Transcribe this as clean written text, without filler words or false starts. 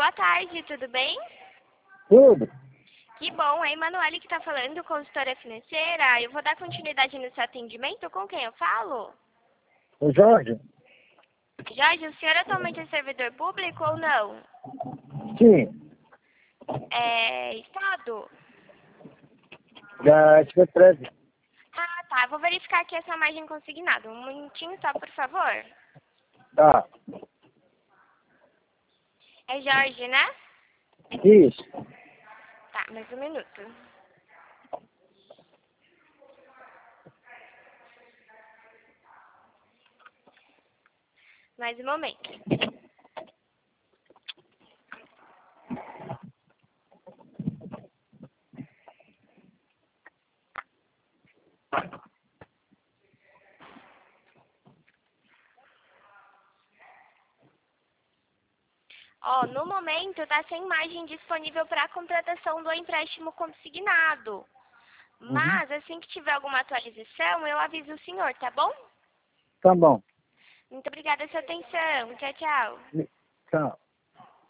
boa tarde, tudo bem? Tudo. Que bom, é a Emanuele que está falando, consultora financeira. Eu vou dar continuidade no seu atendimento. Com quem eu falo? O Jorge? Jorge, o senhor atualmente é servidor público ou não? Sim. É Estado? Da Secretaria. Ah, tá. Vou verificar aqui essa margem consignada. Um minutinho só, por favor. Tá. É Jorge, né? Isso. Tá, mais um minuto. Mais um momento. Ó, no momento está sem margem disponível para a contratação do empréstimo consignado. Mas, assim que tiver alguma atualização, eu aviso o senhor, tá bom? Tá bom. Muito obrigada pela sua atenção. Tchau, tchau. Tchau.